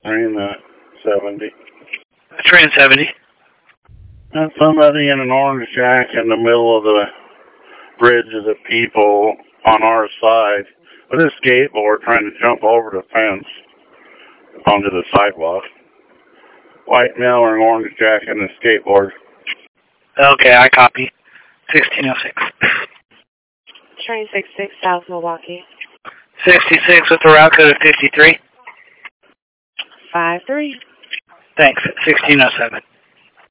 Train 70. Train 70. And somebody in an orange jacket in the middle of the bridges of people on our side with a skateboard trying to jump over the fence onto the sidewalk. White male wearing orange jacket and a skateboard. Okay, I copy. 1606. Train 66, South Milwaukee. 66 with the route code of 53. 53. Thanks. 1607.